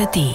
ARD.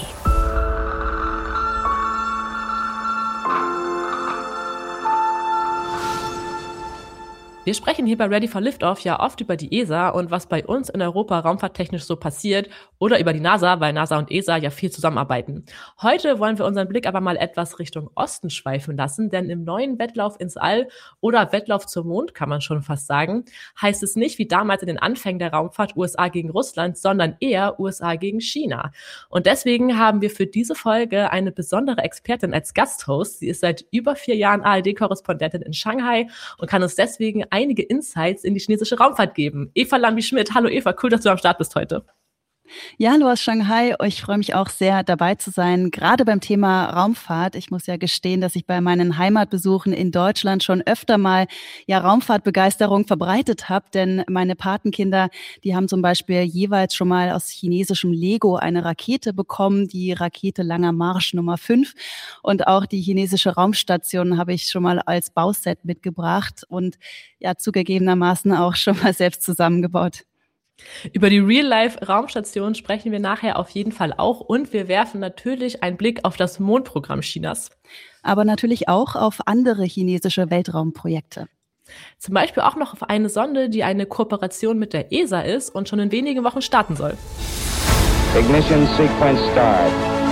Wir sprechen hier bei Ready for Liftoff ja oft über die ESA und was bei uns in Europa raumfahrttechnisch so passiert oder über die NASA, weil NASA und ESA ja viel zusammenarbeiten. Heute wollen wir unseren Blick aber mal etwas Richtung Osten schweifen lassen, denn im neuen Wettlauf ins All oder Wettlauf zum Mond, kann man schon fast sagen, heißt es nicht wie damals in den Anfängen der Raumfahrt USA gegen Russland, sondern eher USA gegen China. Und deswegen haben wir für diese Folge eine besondere Expertin als Gasthost. Sie ist seit über 4 Jahren ARD-Korrespondentin in Shanghai und kann uns deswegen einige Insights in die chinesische Raumfahrt geben. Eva Lambi-Schmidt, hallo Eva, cool, dass du am Start bist heute. Ja, hallo aus Shanghai. Ich freue mich auch sehr, dabei zu sein, gerade beim Thema Raumfahrt. Ich muss ja gestehen, dass ich bei meinen Heimatbesuchen in Deutschland schon öfter mal Raumfahrtbegeisterung verbreitet habe, denn meine Patenkinder, die haben zum Beispiel jeweils schon mal aus chinesischem Lego eine Rakete bekommen, die Rakete Langer Marsch Nummer 5. Und auch die chinesische Raumstation habe ich schon mal als Bauset mitgebracht und ja zugegebenermaßen auch schon mal selbst zusammengebaut. Über die Real-Life-Raumstation sprechen wir nachher auf jeden Fall auch und wir werfen natürlich einen Blick auf das Mondprogramm Chinas. Aber natürlich auch auf andere chinesische Weltraumprojekte. Zum Beispiel auch noch auf eine Sonde, die eine Kooperation mit der ESA ist und schon in wenigen Wochen starten soll. Ignition sequence start.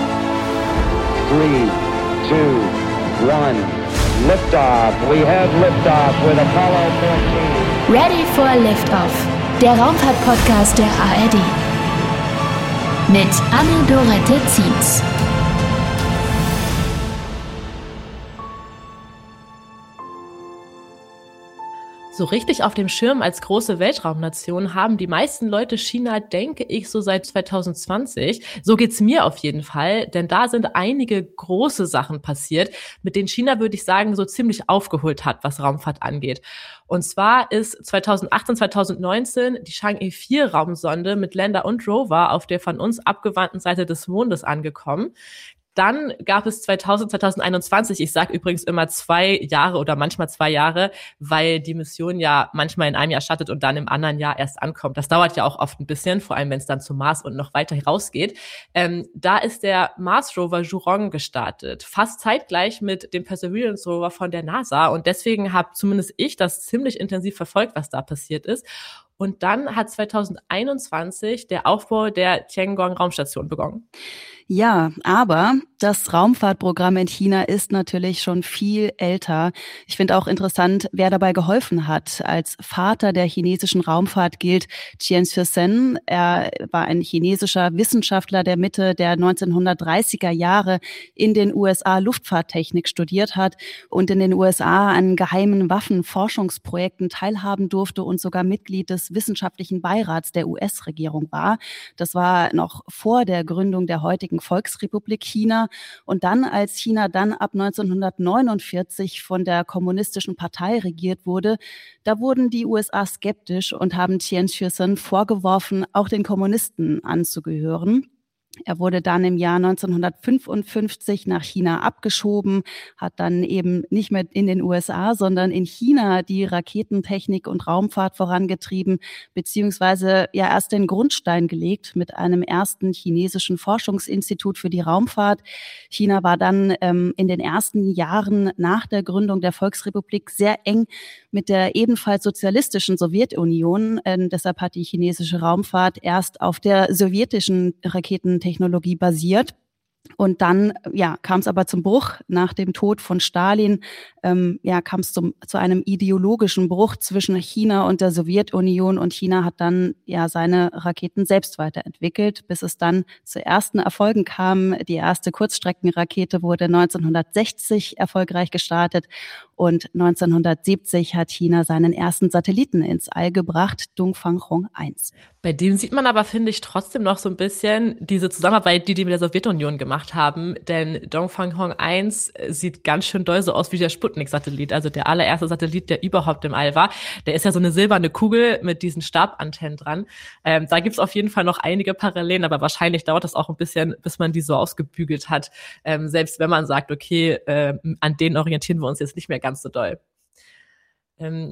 3, 2, 1. Liftoff. We have liftoff with Apollo 14. Ready for Liftoff. Der Raumfahrt-Podcast der ARD. Mit Anne-Dorette Zietz. So richtig auf dem Schirm als große Weltraumnation haben die meisten Leute China, denke ich, so seit 2020. So geht's mir auf jeden Fall, denn da sind einige große Sachen passiert, mit denen China, würde ich sagen, so ziemlich aufgeholt hat, was Raumfahrt angeht. Und zwar ist 2018, 2019 die Chang'e 4 Raumsonde mit Lander und Rover auf der von uns abgewandten Seite des Mondes angekommen. Dann gab es 2021, ich sage übrigens immer 2 Jahre oder manchmal 2 Jahre, weil die Mission ja manchmal in einem Jahr startet und dann im anderen Jahr erst ankommt. Das dauert ja auch oft ein bisschen, vor allem wenn es dann zum Mars und noch weiter rausgeht. Da ist der Mars-Rover Zhurong gestartet, fast zeitgleich mit dem Perseverance-Rover von der NASA. Und deswegen habe zumindest ich das ziemlich intensiv verfolgt, was da passiert ist. Und dann hat 2021 der Aufbau der Tiangong-Raumstation begonnen. Ja, aber das Raumfahrtprogramm in China ist natürlich schon viel älter. Ich finde auch interessant, wer dabei geholfen hat. Als Vater der chinesischen Raumfahrt gilt Qian Xuesen. Er war ein chinesischer Wissenschaftler, der Mitte der 1930er Jahre in den USA Luftfahrttechnik studiert hat und in den USA an geheimen Waffenforschungsprojekten teilhaben durfte und sogar Mitglied des wissenschaftlichen Beirats der US-Regierung war. Das war noch vor der Gründung der heutigen Volksrepublik China. Und dann, als China dann ab 1949 von der Kommunistischen Partei regiert wurde, da wurden die USA skeptisch und haben Qian Xuesen vorgeworfen, auch den Kommunisten anzugehören. Er wurde dann im Jahr 1955 nach China abgeschoben, hat dann eben nicht mehr in den USA, sondern in China die Raketentechnik und Raumfahrt vorangetrieben, beziehungsweise ja erst den Grundstein gelegt mit einem ersten chinesischen Forschungsinstitut für die Raumfahrt. China war dann in den ersten Jahren nach der Gründung der Volksrepublik sehr eng mit der ebenfalls sozialistischen Sowjetunion. Deshalb hat die chinesische Raumfahrt erst auf der sowjetischen Raketentechnologie basiert. Und dann kam es aber zum Bruch. Nach dem Tod von Stalin kam es zu einem ideologischen Bruch zwischen China und der Sowjetunion. Und China hat dann seine Raketen selbst weiterentwickelt, bis es dann zu ersten Erfolgen kam. Die erste Kurzstreckenrakete wurde 1960 erfolgreich gestartet. Und 1970 hat China seinen ersten Satelliten ins All gebracht, Dongfang 1. Bei dem sieht man aber, finde ich, trotzdem noch so ein bisschen diese Zusammenarbeit, die mit der Sowjetunion gemacht haben. Denn Dongfang 1 sieht ganz schön doll so aus wie der Sputnik-Satellit, also der allererste Satellit, der überhaupt im All war. Der ist ja so eine silberne Kugel mit diesen Stabantennen dran. Da gibt's auf jeden Fall noch einige Parallelen, aber wahrscheinlich dauert das auch ein bisschen, bis man die so ausgebügelt hat. Selbst wenn man sagt, okay, an denen orientieren wir uns jetzt nicht mehr ganz so doll.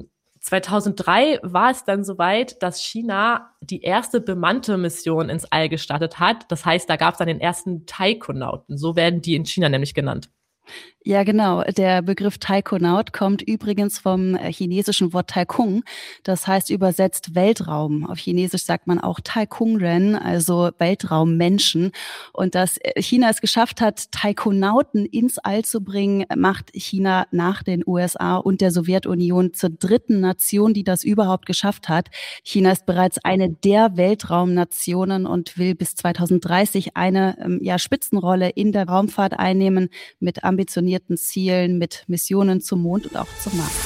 2003 war es dann soweit, dass China die erste bemannte Mission ins All gestartet hat. Das heißt, da gab es dann den ersten Taikonauten. So werden die in China nämlich genannt. Ja, genau. Der Begriff Taikonaut kommt übrigens vom chinesischen Wort Taikung. Das heißt übersetzt Weltraum. Auf Chinesisch sagt man auch Taikungren, also Weltraummenschen. Und dass China es geschafft hat, Taikonauten ins All zu bringen, macht China nach den USA und der Sowjetunion zur dritten Nation, die das überhaupt geschafft hat. China ist bereits eine der Weltraumnationen und will bis 2030 eine Spitzenrolle in der Raumfahrt einnehmen mit ambitionierten Zielen, mit Missionen zum Mond und auch zum Mars.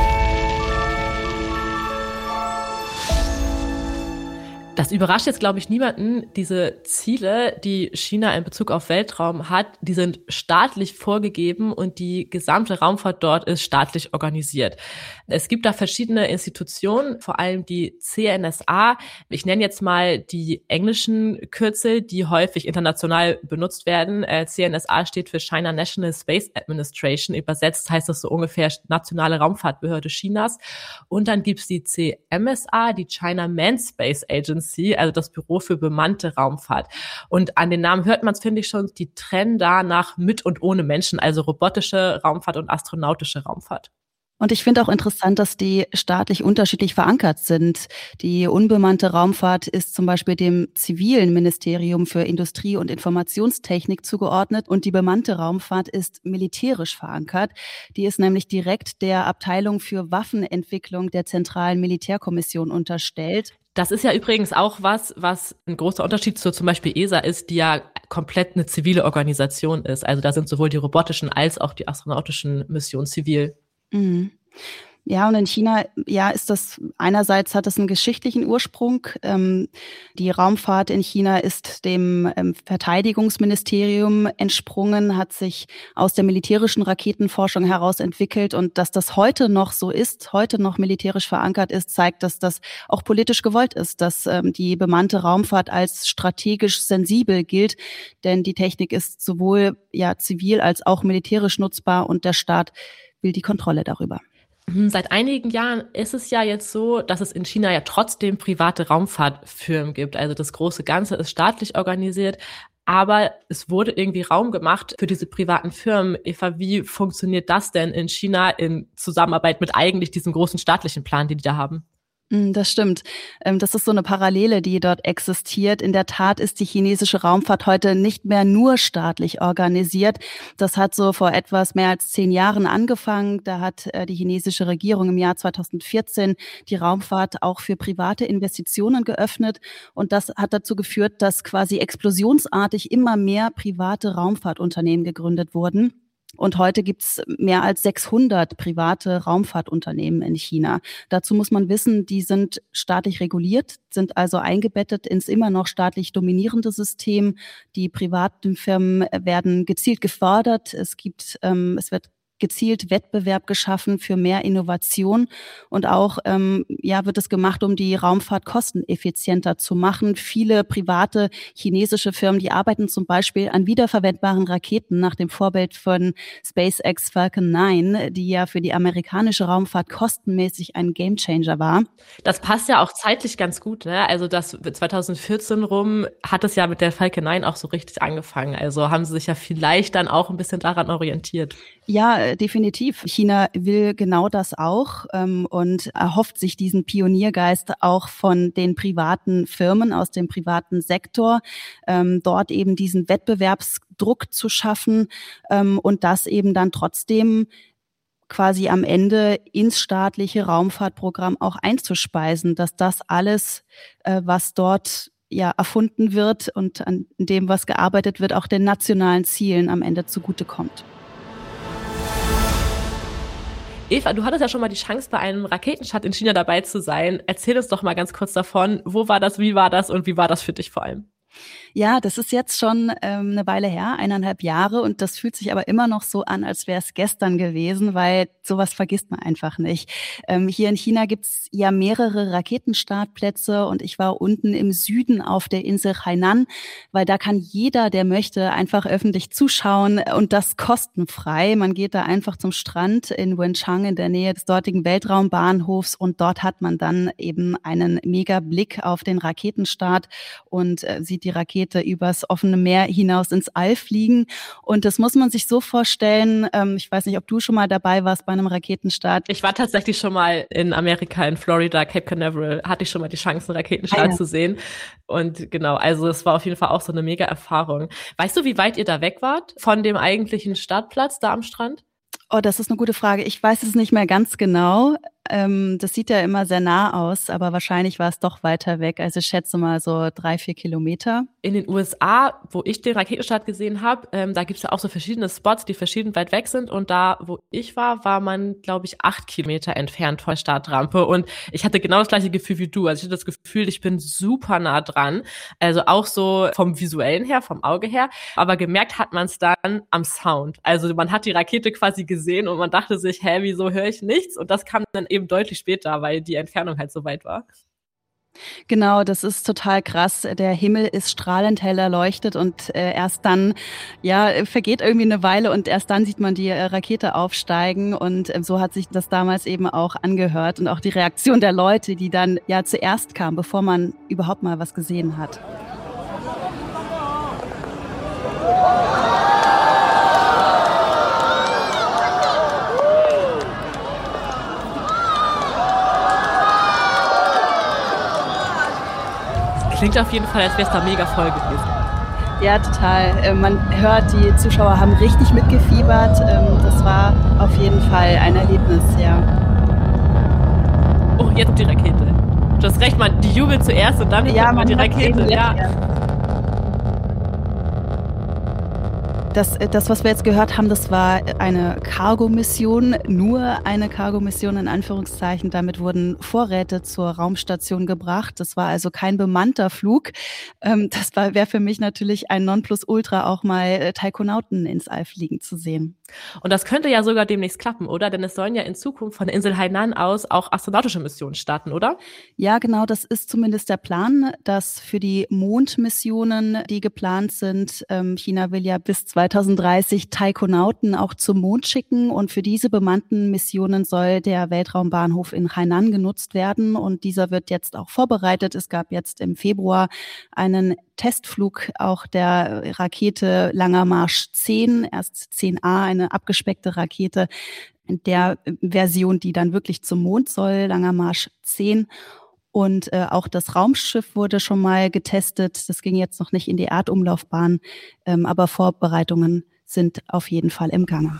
Das überrascht jetzt, glaube ich, niemanden. Diese Ziele, die China in Bezug auf Weltraum hat, die sind staatlich vorgegeben und die gesamte Raumfahrt dort ist staatlich organisiert. Es gibt da verschiedene Institutionen, vor allem die CNSA. Ich nenne jetzt mal die englischen Kürzel, die häufig international benutzt werden. CNSA steht für China National Space Administration. Übersetzt heißt das so ungefähr Nationale Raumfahrtbehörde Chinas. Und dann gibt's die CMSA, die China Manned Space Agency, also das Büro für bemannte Raumfahrt. Und an den Namen hört man es, finde ich schon, die trennen da nach mit und ohne Menschen, also robotische Raumfahrt und astronautische Raumfahrt. Und ich finde auch interessant, dass die staatlich unterschiedlich verankert sind. Die unbemannte Raumfahrt ist zum Beispiel dem zivilen Ministerium für Industrie und Informationstechnik zugeordnet und die bemannte Raumfahrt ist militärisch verankert. Die ist nämlich direkt der Abteilung für Waffenentwicklung der Zentralen Militärkommission unterstellt. Das ist ja übrigens auch was ein großer Unterschied zu zum Beispiel ESA ist, die ja komplett eine zivile Organisation ist. Also da sind sowohl die robotischen als auch die astronautischen Missionen zivil. Mhm. Ja, und in China, ist das einerseits hat es einen geschichtlichen Ursprung. Die Raumfahrt in China ist dem Verteidigungsministerium entsprungen, hat sich aus der militärischen Raketenforschung heraus entwickelt. Und dass das heute noch so ist, heute noch militärisch verankert ist, zeigt, dass das auch politisch gewollt ist, dass die bemannte Raumfahrt als strategisch sensibel gilt. Denn die Technik ist sowohl zivil als auch militärisch nutzbar und der Staat will die Kontrolle darüber. Seit einigen Jahren ist es ja jetzt so, dass es in China ja trotzdem private Raumfahrtfirmen gibt. Also das große Ganze ist staatlich organisiert, aber es wurde irgendwie Raum gemacht für diese privaten Firmen. Eva, wie funktioniert das denn in China in Zusammenarbeit mit eigentlich diesem großen staatlichen Plan, den die da haben? Das stimmt. Das ist so eine Parallele, die dort existiert. In der Tat ist die chinesische Raumfahrt heute nicht mehr nur staatlich organisiert. Das hat so vor etwas mehr als 10 Jahren angefangen. Da hat die chinesische Regierung im Jahr 2014 die Raumfahrt auch für private Investitionen geöffnet. Und das hat dazu geführt, dass quasi explosionsartig immer mehr private Raumfahrtunternehmen gegründet wurden. Und heute gibt's mehr als 600 private Raumfahrtunternehmen in China. Dazu muss man wissen, die sind staatlich reguliert, sind also eingebettet ins immer noch staatlich dominierende System. Die privaten Firmen werden gezielt gefördert. Es wird gezielt Wettbewerb geschaffen für mehr Innovation und auch wird es gemacht, um die Raumfahrt kosteneffizienter zu machen. Viele private chinesische Firmen, die arbeiten zum Beispiel an wiederverwendbaren Raketen nach dem Vorbild von SpaceX Falcon 9, die ja für die amerikanische Raumfahrt kostenmäßig ein Gamechanger war. Das passt ja auch zeitlich ganz gut, ne? Also das 2014 rum hat es ja mit der Falcon 9 auch so richtig angefangen. Also haben sie sich ja vielleicht dann auch ein bisschen daran orientiert. Ja, definitiv. China will genau das auch und erhofft sich diesen Pioniergeist auch von den privaten Firmen aus dem privaten Sektor, dort eben diesen Wettbewerbsdruck zu schaffen und das eben dann trotzdem quasi am Ende ins staatliche Raumfahrtprogramm auch einzuspeisen, dass das alles, was dort erfunden wird und an dem, was gearbeitet wird, auch den nationalen Zielen am Ende zugutekommt. Eva, du hattest ja schon mal die Chance, bei einem Raketenstart in China dabei zu sein. Erzähl uns doch mal ganz kurz davon. Wo war das, wie war das und wie war das für dich vor allem? Ja, das ist jetzt schon eine Weile her, 1,5 Jahre, und das fühlt sich aber immer noch so an, als wäre es gestern gewesen, weil sowas vergisst man einfach nicht. Hier in China gibt's ja mehrere Raketenstartplätze und ich war unten im Süden auf der Insel Hainan, weil da kann jeder, der möchte, einfach öffentlich zuschauen und das kostenfrei. Man geht da einfach zum Strand in Wenchang in der Nähe des dortigen Weltraumbahnhofs und dort hat man dann eben einen mega Blick auf den Raketenstart und sieht die Rakete übers offene Meer hinaus ins All fliegen. Und das muss man sich so vorstellen, ich weiß nicht, ob du schon mal dabei warst bei einem Raketenstart. Ich war tatsächlich schon mal in Amerika, in Florida, Cape Canaveral, hatte ich schon mal die Chance, einen Raketenstart zu sehen. Und genau, also es war auf jeden Fall auch so eine mega Erfahrung. Weißt du, wie weit ihr da weg wart von dem eigentlichen Startplatz da am Strand? Oh, das ist eine gute Frage. Ich weiß es nicht mehr ganz genau. Das sieht ja immer sehr nah aus, aber wahrscheinlich war es doch weiter weg. Also ich schätze mal so 3-4 Kilometer. In den USA, wo ich den Raketenstart gesehen habe, da gibt's ja auch so verschiedene Spots, die verschieden weit weg sind. Und da, wo ich war man, glaube ich, 8 Kilometer entfernt von der Startrampe. Und ich hatte genau das gleiche Gefühl wie du. Also ich hatte das Gefühl, ich bin super nah dran. Also auch so vom Visuellen her, vom Auge her. Aber gemerkt hat man es dann am Sound. Also man hat die Rakete quasi gesehen und man dachte sich, hä, wieso höre ich nichts? Und das kam dann eben deutlich später, weil die Entfernung halt so weit war. Genau, das ist total krass. Der Himmel ist strahlend hell erleuchtet und erst dann, ja, vergeht irgendwie eine Weile und erst dann sieht man die Rakete aufsteigen und so hat sich das damals eben auch angehört und auch die Reaktion der Leute, die dann ja zuerst kam, bevor man überhaupt mal was gesehen hat. Klingt auf jeden Fall, als wäre es da mega voll gewesen. Ja, total. Man hört, die Zuschauer haben richtig mitgefiebert. Das war auf jeden Fall ein Erlebnis, ja. Oh, jetzt die Rakete. Du hast recht, die jubeln zuerst und dann ja, man die Rakete. Ja. Das, was wir jetzt gehört haben, das war eine Cargo-Mission, nur eine Cargo-Mission in Anführungszeichen. Damit wurden Vorräte zur Raumstation gebracht. Das war also kein bemannter Flug. Das wäre für mich natürlich ein Nonplusultra, auch mal Taikonauten ins All fliegen zu sehen. Und das könnte ja sogar demnächst klappen, oder? Denn es sollen ja in Zukunft von der Insel Hainan aus auch astronautische Missionen starten, oder? Ja, genau, das ist zumindest der Plan, dass für die Mondmissionen, die geplant sind, China will ja bis 2030 Taikonauten auch zum Mond schicken und für diese bemannten Missionen soll der Weltraumbahnhof in Hainan genutzt werden und dieser wird jetzt auch vorbereitet. Es gab jetzt im Februar einen Testflug auch der Rakete Langer Marsch 10, erst 10A, eine abgespeckte Rakete in der Version, die dann wirklich zum Mond soll, Langer Marsch 10. Und auch das Raumschiff wurde schon mal getestet. Das ging jetzt noch nicht in die Erdumlaufbahn, aber Vorbereitungen sind auf jeden Fall im Gange.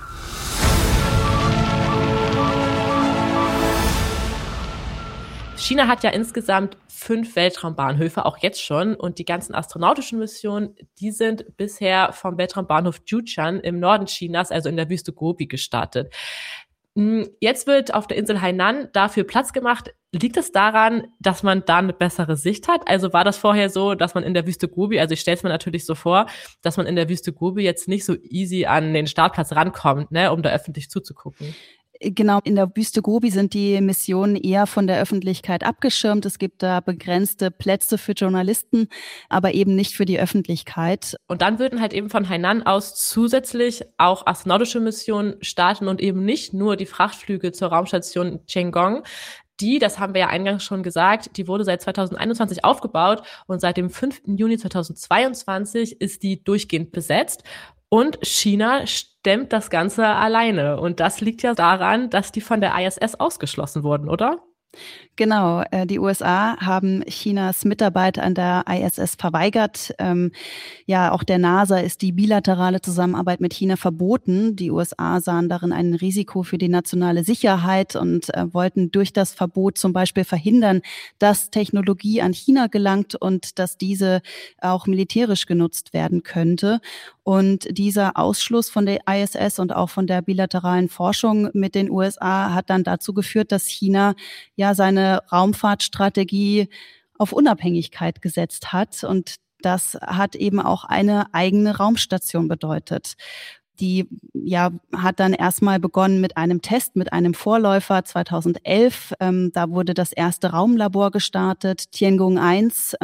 China hat ja insgesamt 5 Weltraumbahnhöfe, auch jetzt schon. Und die ganzen astronautischen Missionen, die sind bisher vom Weltraumbahnhof Jiuquan im Norden Chinas, also in der Wüste Gobi, gestartet. Jetzt wird auf der Insel Hainan dafür Platz gemacht. Liegt es daran, dass man da eine bessere Sicht hat? Also war das vorher so, dass man in der Wüste Gobi, also ich stelle es mir natürlich so vor, dass man in der Wüste Gobi jetzt nicht so easy an den Startplatz rankommt, ne, um da öffentlich zuzugucken? Genau, in der Wüste Gobi sind die Missionen eher von der Öffentlichkeit abgeschirmt. Es gibt da begrenzte Plätze für Journalisten, aber eben nicht für die Öffentlichkeit. Und dann würden halt eben von Hainan aus zusätzlich auch astronautische Missionen starten und eben nicht nur die Frachtflüge zur Raumstation Tiangong. Das haben wir ja eingangs schon gesagt, die wurde seit 2021 aufgebaut und seit dem 5. Juni 2022 ist die durchgehend besetzt. Und China stemmt das Ganze alleine. Und das liegt ja daran, dass die von der ISS ausgeschlossen wurden, oder? Genau, die USA haben Chinas Mitarbeit an der ISS verweigert. Ja, auch der NASA ist die bilaterale Zusammenarbeit mit China verboten. Die USA sahen darin ein Risiko für die nationale Sicherheit und wollten durch das Verbot zum Beispiel verhindern, dass Technologie an China gelangt und dass diese auch militärisch genutzt werden könnte. Und dieser Ausschluss von der ISS und auch von der bilateralen Forschung mit den USA hat dann dazu geführt, dass China ja seine Raumfahrtstrategie auf Unabhängigkeit gesetzt hat. Und Das hat eben auch eine eigene Raumstation bedeutet. Die hat dann erstmal begonnen mit einem Test, mit einem Vorläufer 2011. Da wurde das erste Raumlabor gestartet, Tiangong 1.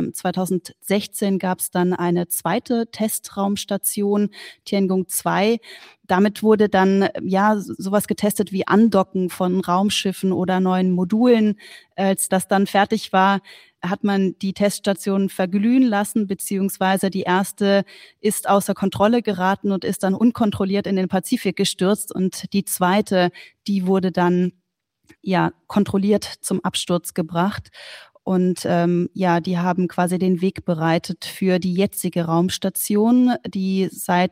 2016 gab es dann eine zweite Testraumstation, Tiangong 2. Damit wurde dann sowas getestet wie Andocken von Raumschiffen oder neuen Modulen. Als das dann fertig war, hat man die Teststation verglühen lassen, beziehungsweise die erste ist außer Kontrolle geraten und ist dann unkontrolliert in den Pazifik gestürzt. Und die zweite, die wurde dann kontrolliert zum Absturz gebracht. Und die haben quasi den Weg bereitet für die jetzige Raumstation, die seit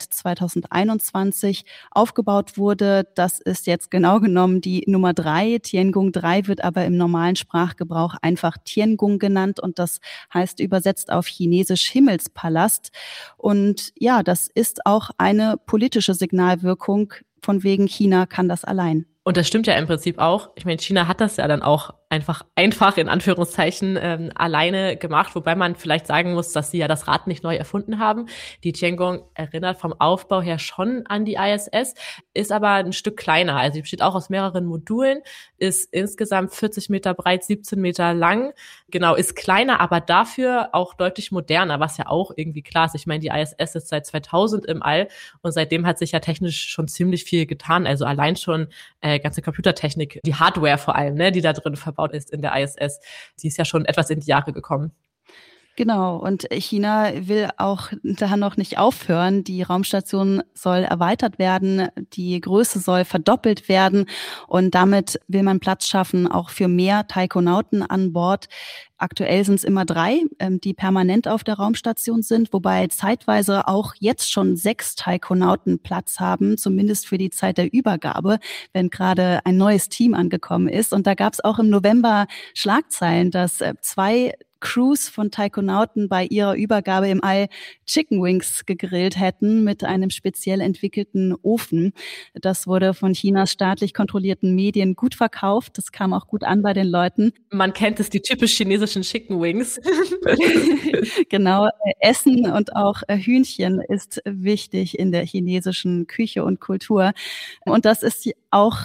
2021 aufgebaut wurde. Das ist jetzt genau genommen die Nummer 3. Tiangong 3 wird aber im normalen Sprachgebrauch einfach Tiangong genannt und das heißt übersetzt auf Chinesisch Himmelspalast. Und ja, das ist auch eine politische Signalwirkung, von wegen China kann das allein. Und das stimmt ja im Prinzip auch. Ich meine, China hat das ja dann auch einfach in Anführungszeichen alleine gemacht, wobei man vielleicht sagen muss, dass sie ja das Rad nicht neu erfunden haben. Die Tiangong erinnert vom Aufbau her schon an die ISS, ist aber ein Stück kleiner. Also sie besteht auch aus mehreren Modulen, ist insgesamt 40 Meter breit, 17 Meter lang. Genau, ist kleiner, aber dafür auch deutlich moderner, was ja auch irgendwie klar ist. Ich meine, die ISS ist seit 2000 im All und seitdem hat sich ja technisch schon ziemlich viel getan. Also allein schon ganze Computertechnik, die Hardware vor allem, ne, die da drin verbaut ist in der ISS, die ist ja schon etwas in die Jahre gekommen. Genau, und China will auch da noch nicht aufhören. Die Raumstation soll erweitert werden, die Größe soll verdoppelt werden und damit will man Platz schaffen, auch für mehr Taikonauten an Bord. Aktuell sind es immer 3, die permanent auf der Raumstation sind, wobei zeitweise auch jetzt schon 6 Taikonauten Platz haben, zumindest für die Zeit der Übergabe, wenn gerade ein neues Team angekommen ist. Und da gab es auch im November Schlagzeilen, dass 2 Crews von Taikonauten bei ihrer Übergabe im All Chicken Wings gegrillt hätten mit einem speziell entwickelten Ofen. Das wurde von Chinas staatlich kontrollierten Medien gut verkauft. Das kam auch gut an bei den Leuten. Man kennt es, die typisch chinesischen Chicken Wings. Genau, Essen und auch Hühnchen ist wichtig in der chinesischen Küche und Kultur. Und das ist auch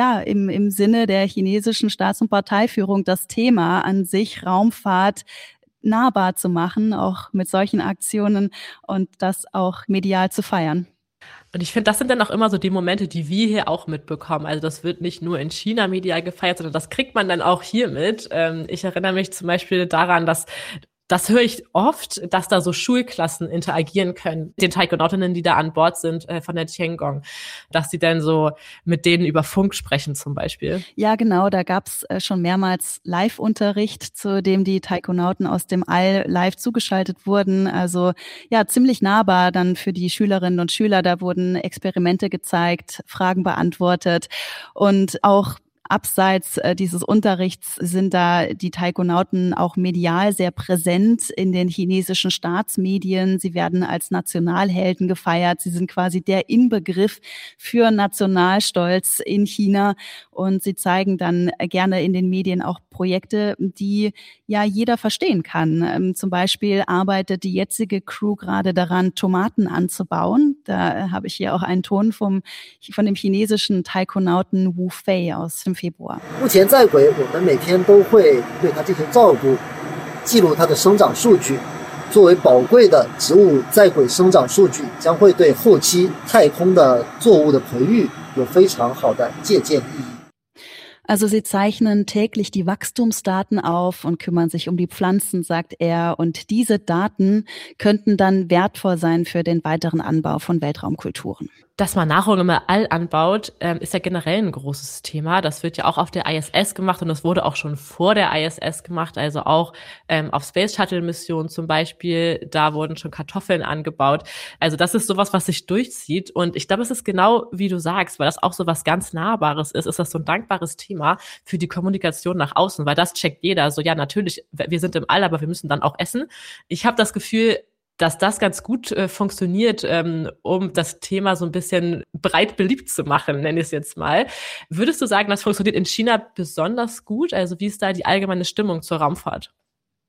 im Sinne der chinesischen Staats- und Parteiführung das Thema an sich, Raumfahrt nahbar zu machen, auch mit solchen Aktionen und das auch medial zu feiern. Und ich finde, das sind dann auch immer so die Momente, die wir hier auch mitbekommen. Also das wird nicht nur in China medial gefeiert, sondern das kriegt man dann auch hier mit. Ich erinnere mich zum Beispiel daran, das höre ich oft, dass da so Schulklassen interagieren können, den Taikonautinnen, die da an Bord sind von der Tiangong, dass sie dann so mit denen über Funk sprechen zum Beispiel. Ja, genau, da gab's schon mehrmals Live-Unterricht, zu dem die Taikonauten aus dem All live zugeschaltet wurden. Also ja, ziemlich nahbar dann für die Schülerinnen und Schüler. Da wurden Experimente gezeigt, Fragen beantwortet und auch abseits dieses Unterrichts sind da die Taikonauten auch medial sehr präsent in den chinesischen Staatsmedien. Sie werden als Nationalhelden gefeiert. Sie sind quasi der Inbegriff für Nationalstolz in China. Und sie zeigen dann gerne in den Medien auch Projekte, die ja jeder verstehen kann. Zum Beispiel arbeitet die jetzige Crew gerade daran, Tomaten anzubauen. Da habe ich hier auch einen Ton von dem chinesischen Taikonauten Wu Fei aus dem Februar. 目前在轨，我们每天都会对它进行照顾，记录它的生长数据。作为宝贵的植物在轨生长数据，将会对后期太空的作物的培育有非常好的借鉴意义。 Also sie zeichnen täglich die Wachstumsdaten auf und kümmern sich um die Pflanzen, sagt er. Und diese Daten könnten dann wertvoll sein für den weiteren Anbau von Weltraumkulturen. Dass man Nahrung im All anbaut, ist ja generell ein großes Thema. Das wird ja auch auf der ISS gemacht und das wurde auch schon vor der ISS gemacht, also auch auf Space Shuttle Missionen zum Beispiel, da wurden schon Kartoffeln angebaut. Also das ist sowas, was sich durchzieht und ich glaube, es ist genau wie du sagst, weil das auch so was ganz Nahbares ist das so ein dankbares Thema für die Kommunikation nach außen, weil das checkt jeder. So ja, natürlich, wir sind im All, aber wir müssen dann auch essen. Ich habe das Gefühl, dass das ganz gut funktioniert, um das Thema so ein bisschen breit beliebt zu machen, nenne ich es jetzt mal. Würdest du sagen, das funktioniert in China besonders gut? Also wie ist da die allgemeine Stimmung zur Raumfahrt?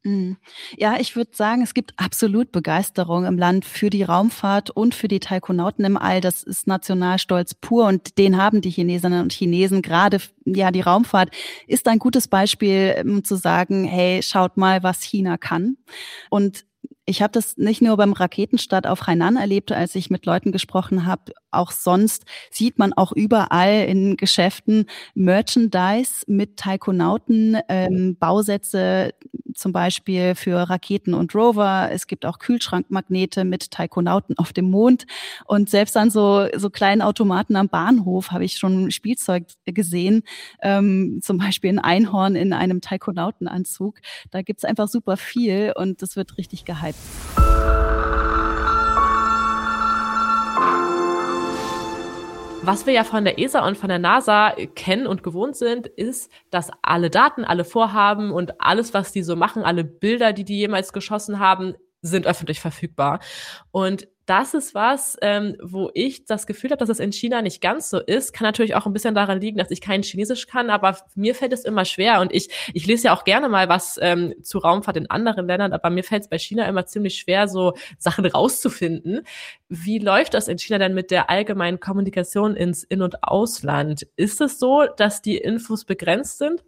Ja, ich würde sagen, es gibt absolut Begeisterung im Land für die Raumfahrt und für die Taikonauten im All. Das ist Nationalstolz pur und den haben die Chinesinnen und Chinesen. Gerade ja, die Raumfahrt ist ein gutes Beispiel, um zu sagen, hey, schaut mal, was China kann. Und ich habe das nicht nur beim Raketenstart auf Hainan erlebt, als ich mit Leuten gesprochen habe. Auch sonst sieht man auch überall in Geschäften Merchandise mit Taikonauten, Bausätze zum Beispiel für Raketen und Rover. Es gibt auch Kühlschrankmagnete mit Taikonauten auf dem Mond. Und selbst an so kleinen Automaten am Bahnhof habe ich schon Spielzeug gesehen. Zum Beispiel ein Einhorn in einem Taikonautenanzug. Da gibt's einfach super viel und das wird richtig gehypt. Was wir ja von der ESA und von der NASA kennen und gewohnt sind, ist, dass alle Daten, alle Vorhaben und alles, was die so machen, alle Bilder, die jemals geschossen haben, sind öffentlich verfügbar. Und das ist was, wo ich das Gefühl habe, dass es in China nicht ganz so ist. Kann natürlich auch ein bisschen daran liegen, dass ich kein Chinesisch kann, aber mir fällt es immer schwer. Und ich lese ja auch gerne mal was zu Raumfahrt in anderen Ländern, aber mir fällt es bei China immer ziemlich schwer, so Sachen rauszufinden. Wie läuft das in China denn mit der allgemeinen Kommunikation ins In- und Ausland? Ist es so, dass die Infos begrenzt sind?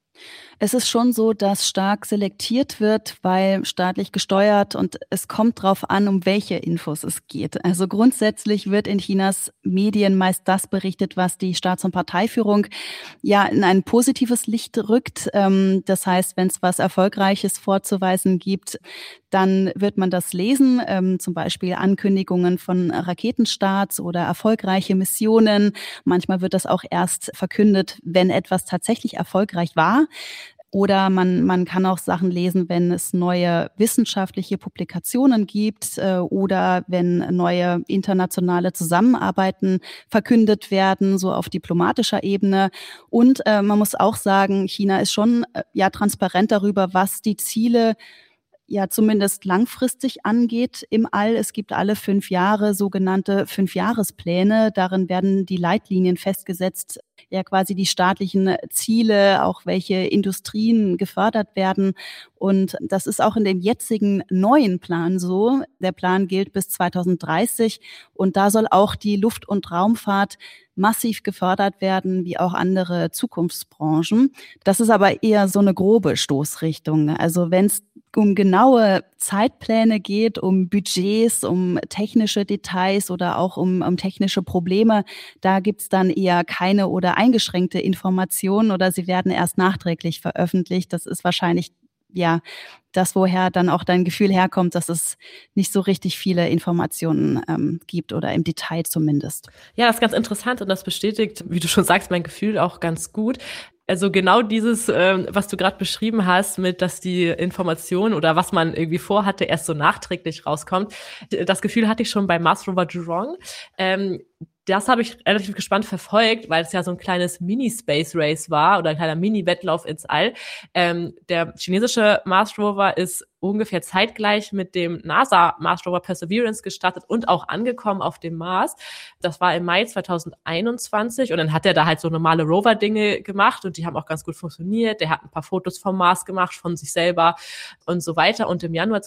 Es ist schon so, dass stark selektiert wird, weil staatlich gesteuert und es kommt drauf an, um welche Infos es geht. Also grundsätzlich wird in Chinas Medien meist das berichtet, was die Staats- und Parteiführung ja in ein positives Licht rückt. Das heißt, wenn es was Erfolgreiches vorzuweisen gibt, dann wird man das lesen, zum Beispiel Ankündigungen von Raketenstarts oder erfolgreiche Missionen. Manchmal wird das auch erst verkündet, wenn etwas tatsächlich erfolgreich war. Oder man kann auch Sachen lesen, wenn es neue wissenschaftliche Publikationen gibt oder wenn neue internationale Zusammenarbeiten verkündet werden, so auf diplomatischer Ebene. Und man muss auch sagen, China ist schon ja transparent darüber, was die Ziele ja zumindest langfristig angeht im All. Es gibt alle 5 Jahre sogenannte 5-Jahrespläne. Darin werden die Leitlinien festgesetzt, ja quasi die staatlichen Ziele, auch welche Industrien gefördert werden. Und das ist auch in dem jetzigen neuen Plan so. Der Plan gilt bis 2030 und da soll auch die Luft- und Raumfahrt massiv gefördert werden, wie auch andere Zukunftsbranchen. Das ist aber eher so eine grobe Stoßrichtung. Also wenn es um genaue Zeitpläne geht, um Budgets, um technische Details oder auch um technische Probleme, da gibt's dann eher keine oder eingeschränkte Informationen oder sie werden erst nachträglich veröffentlicht. Das ist wahrscheinlich ja das, woher dann auch dein Gefühl herkommt, dass es nicht so richtig viele Informationen gibt oder im Detail zumindest. Ja, das ist ganz interessant und das bestätigt, wie du schon sagst, mein Gefühl auch ganz gut. Also genau dieses, was du gerade beschrieben hast, mit, dass die Information oder was man irgendwie vorhatte, erst so nachträglich rauskommt. Das Gefühl hatte ich schon bei Mars Rover Zhurong. Das habe ich relativ gespannt verfolgt, weil es ja so ein kleines Mini-Space Race war oder ein kleiner Mini-Wettlauf ins All. Der chinesische Mars Rover ist ungefähr zeitgleich mit dem NASA Mars Rover Perseverance gestartet und auch angekommen auf dem Mars. Das war im Mai 2021 und dann hat er da halt so normale Rover-Dinge gemacht und die haben auch ganz gut funktioniert. Der hat ein paar Fotos vom Mars gemacht, von sich selber und so weiter. Und im Januar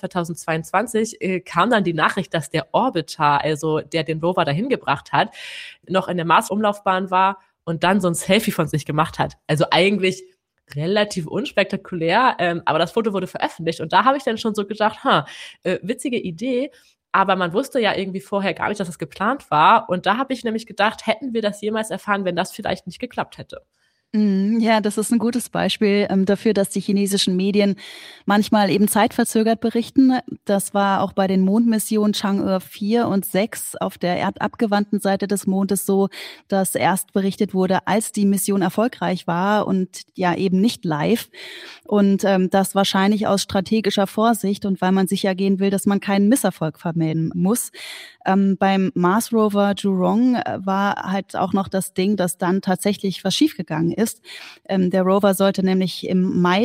2022 kam dann die Nachricht, dass der Orbiter, also der den Rover dahin gebracht hat, noch in der Mars-Umlaufbahn war und dann so ein Selfie von sich gemacht hat. Also eigentlich relativ unspektakulär, aber das Foto wurde veröffentlicht und da habe ich dann schon so gedacht, witzige Idee, aber man wusste ja irgendwie vorher gar nicht, dass es geplant war und da habe ich nämlich gedacht, hätten wir das jemals erfahren, wenn das vielleicht nicht geklappt hätte. Ja, das ist ein gutes Beispiel dafür, dass die chinesischen Medien manchmal eben zeitverzögert berichten. Das war auch bei den Mondmissionen Chang'e 4 und 6 auf der erdabgewandten Seite des Mondes so, dass erst berichtet wurde, als die Mission erfolgreich war und ja eben nicht live. Und das wahrscheinlich aus strategischer Vorsicht und weil man sicher gehen will, dass man keinen Misserfolg vermelden muss. Beim Mars Rover Zhurong war halt auch noch das Ding, dass dann tatsächlich was schiefgegangen ist. Der Rover sollte nämlich im Mai